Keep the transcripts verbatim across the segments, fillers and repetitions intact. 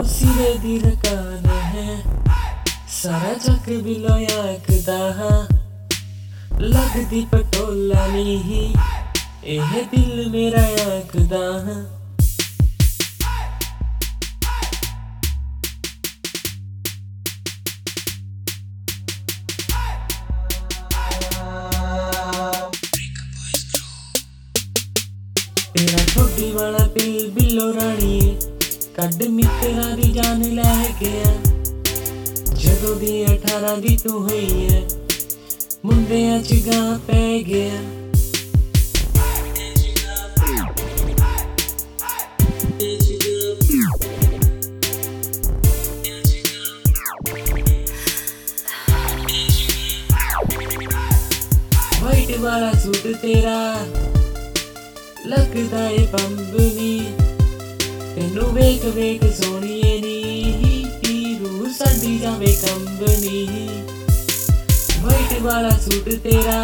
सिरे दी रकान है सारा जग बिलो आखदा हां लगदी पटोला नहीं एह दिल मेरा आखदा हां तेरा ठोडी वाला दिल बिलो रानी कड मित्रा दी जान लै गया जदों दी अठारह दी तू होई है मुंडियां च गां पै गया वाइट वाला सूट तेरा लगदा है बंबनी तेनू वेख वेख सोहणीए नी रूह साडी जावे कंबनी वाइट वाला सूट तेरा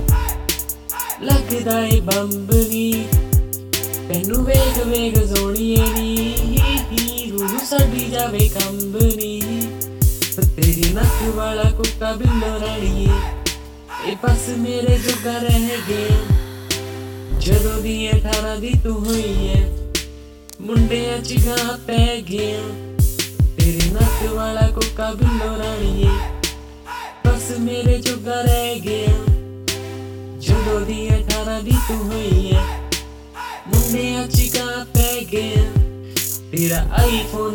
लगदा है बंबनी तेनू वेख वेख सोहणीए नी रूह साडी जावे कंबनी तेरी नक वाला कुत्ता बिल्लो राणीए ए बस मेरे जोगा रह गया जदों दी अठारह दी तू होई है मुंडियां च गां पै गया तेरे नक वाला कोका बिल्लो राणीए बस मेरे जोगा रह गया जदों दी अठारह दी तू होई है मुंडियां च गां पै गया तेरा आईफोन